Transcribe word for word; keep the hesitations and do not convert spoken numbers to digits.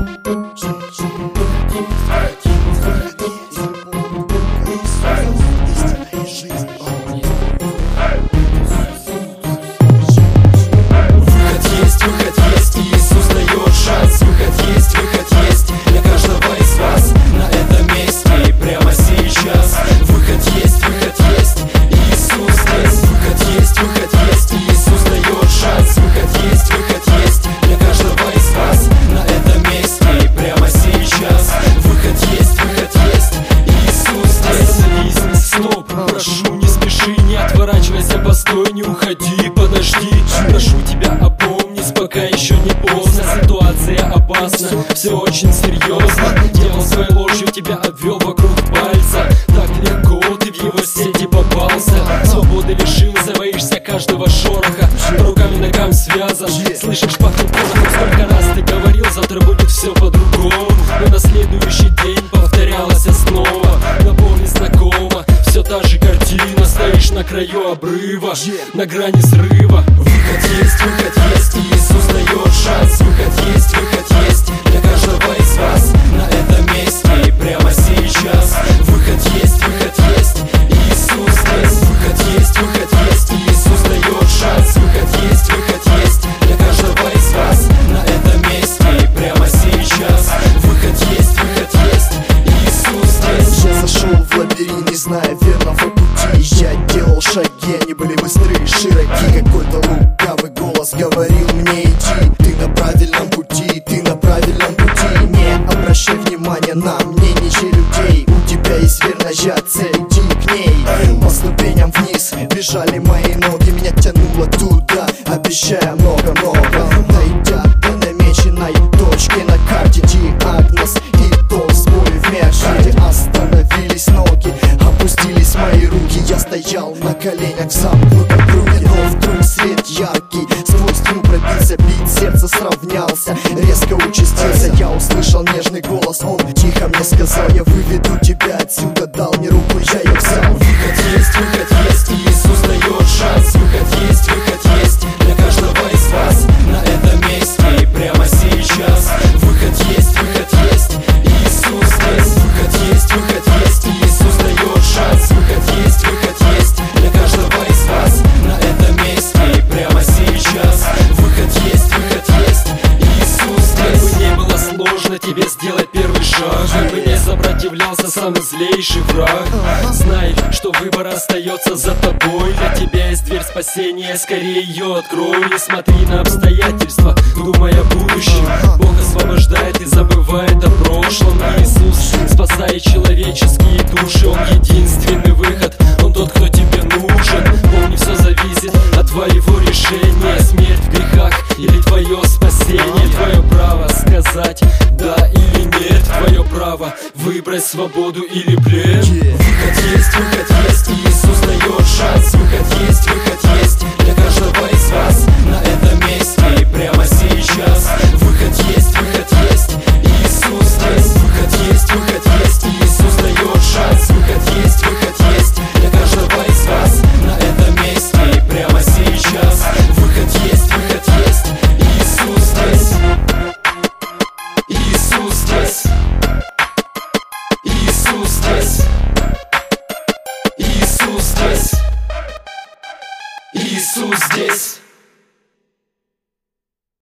Постой, не уходи, подожди. Прошу тебя, опомнись, пока еще не поздно. Ситуация опасна, все очень серьезно. Делал своей ложью, тебя обвел вокруг пальца. Так легко ты в его сети попался. Свободы лишился, боишься каждого шороха. Руками ногам связан, слышишь, пахнет порохом. Сколько раз ты говорил, завтра будет все по-другому. Но на следующий день повторялось снова. Напомни знакомо, все та же картина. Стоишь на краю обрыва, на грани срыва. Выход есть, выход есть, Иисус дает шанс. Выход есть, выход есть для каждого из вас на этом месте и прямо сейчас. Выход есть, выход есть, Иисус здесь. Выход есть, выход есть, Иисус дает шанс. Выход есть, выход есть для каждого из вас на этом месте и прямо сейчас. Выход есть, выход есть, Иисус здесь. Я зашел в лабиринт, не зная верного пути. Я делал шаги, они были быстрые, широки. Какой-то лукавый голос говорил мне: иди, ты на правильном пути, ты на правильном пути. Не обращай внимания на мнение людей. У тебя есть верная цель, иди к ней. По ступеням вниз бежали мои ноги, меня тянуло туда, обещая много-много. Дойдя до намеченной точки на карте, диагноз и то сбой в миокарде. Остановились ноги, опустились мои руки. Я стоял на коленях в замкнутом круге, но вдруг свет яркий сквозь тьму пробился, бит сердца сравнялся, резко участился. Я услышал нежный голос, он тихо мне сказал: я выведу тебя отсюда. Дал мне руку, я ее взял. Выход есть, выход есть, Иисус дает шанс. Выход есть, выход есть для каждого из вас на этом месте и прямо сейчас. Выход есть, выход есть, Иисус здесь. Выход есть, выход есть, Иисус дает шанс. Выход есть, выход есть для каждого из вас на этом месте и прямо сейчас. Выход есть, выход есть, Иисус здесь. Как бы не было сложно тебе сделать первый шаг, как бы не сопротивлялся самый злейший враг, знай, что выбор остается за тобой. Для тебя есть дверь спасения, скорее ее открой. Не смотри на обстоятельства, думай о будущем. Бог освобождает и забывает о прошлом. Иисус спасает человеческие души. Он единственный выход, Он тот, кто тебе нужен. Помни, все зависит от твоего решения. Смерть в грехах или твое спасение. Твое право сказать да или нет. Твое право выбрать свободу или плен. Выход есть, выход